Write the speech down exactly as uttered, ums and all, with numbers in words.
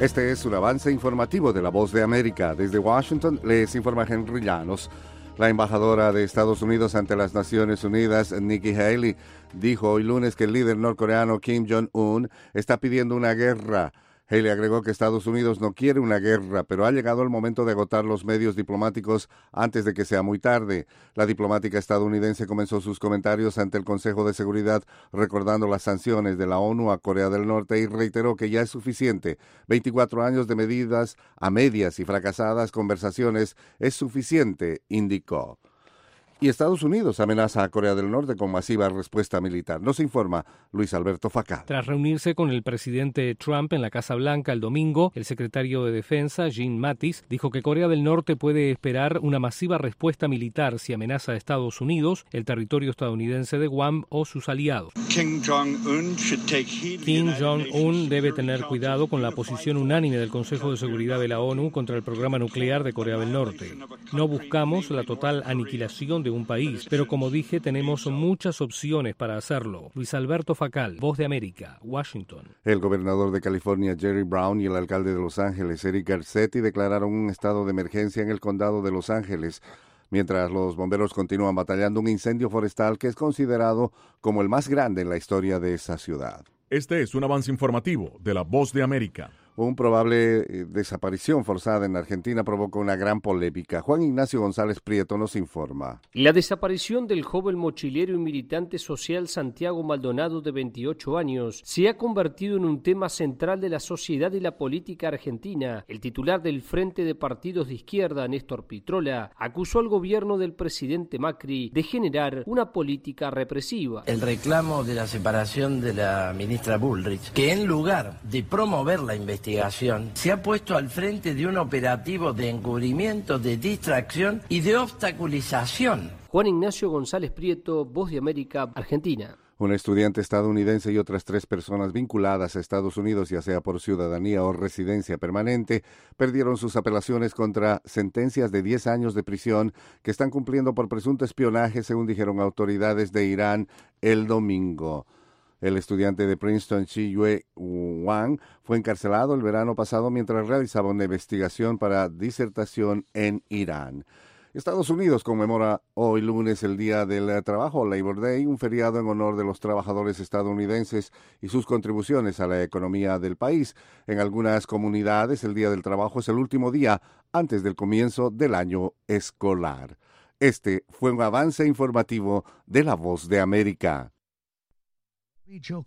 Este es un avance informativo de La Voz de América. Desde Washington les informa Henry Llanos. La embajadora de Estados Unidos ante las Naciones Unidas, Nikki Haley, dijo hoy lunes que el líder norcoreano Kim Jong-un está pidiendo una guerra. Haley agregó que Estados Unidos no quiere una guerra, pero ha llegado el momento de agotar los medios diplomáticos antes de que sea muy tarde. La diplomática estadounidense comenzó sus comentarios ante el Consejo de Seguridad recordando las sanciones de la ONU a Corea del Norte y reiteró que ya es suficiente. veinticuatro años de medidas a medias y fracasadas conversaciones es suficiente, indicó. Y Estados Unidos amenaza a Corea del Norte con masiva respuesta militar. Nos informa Luis Alberto Facal. Tras reunirse con el presidente Trump en la Casa Blanca el domingo, el secretario de Defensa, Jim Mattis, dijo que Corea del Norte puede esperar una masiva respuesta militar si amenaza a Estados Unidos, el territorio estadounidense de Guam o sus aliados. Kim Jong-un debe tener cuidado con la posición unánime del Consejo de Seguridad de la ONU contra el programa nuclear de Corea del Norte. No buscamos la total aniquilación de un país, pero como dije, tenemos muchas opciones para hacerlo. Luis Alberto Facal, Voz de América, Washington. El gobernador de California, Jerry Brown, y el alcalde de Los Ángeles, Eric Garcetti, declararon un estado de emergencia en el condado de Los Ángeles, mientras los bomberos continúan batallando un incendio forestal que es considerado como el más grande en la historia de esa ciudad. Este es un avance informativo de La Voz de América. Un probable eh, desaparición forzada en Argentina provocó una gran polémica. Juan Ignacio González Prieto nos informa. La desaparición del joven mochilero y militante social Santiago Maldonado, de veintiocho años, se ha convertido en un tema central de la sociedad y la política argentina. El titular del Frente de Partidos de Izquierda, Néstor Pitrola, acusó al gobierno del presidente Macri de generar una política represiva. El reclamo de la separación de la ministra Bullrich, que en lugar de promover la investigación, se ha puesto al frente de un operativo de encubrimiento, de distracción y de obstaculización. Juan Ignacio González Prieto, Voz de América, Argentina. Un estudiante estadounidense y otras tres personas vinculadas a Estados Unidos, ya sea por ciudadanía o residencia permanente, perdieron sus apelaciones contra sentencias de diez años de prisión que están cumpliendo por presunto espionaje, según dijeron autoridades de Irán el domingo. El estudiante de Princeton, Chi-Yue Wang, fue encarcelado el verano pasado mientras realizaba una investigación para disertación en Irán. Estados Unidos conmemora hoy lunes el Día del Trabajo, Labor Day, un feriado en honor de los trabajadores estadounidenses y sus contribuciones a la economía del país. En algunas comunidades, el Día del Trabajo es el último día antes del comienzo del año escolar. Este fue un avance informativo de La Voz de América. Joe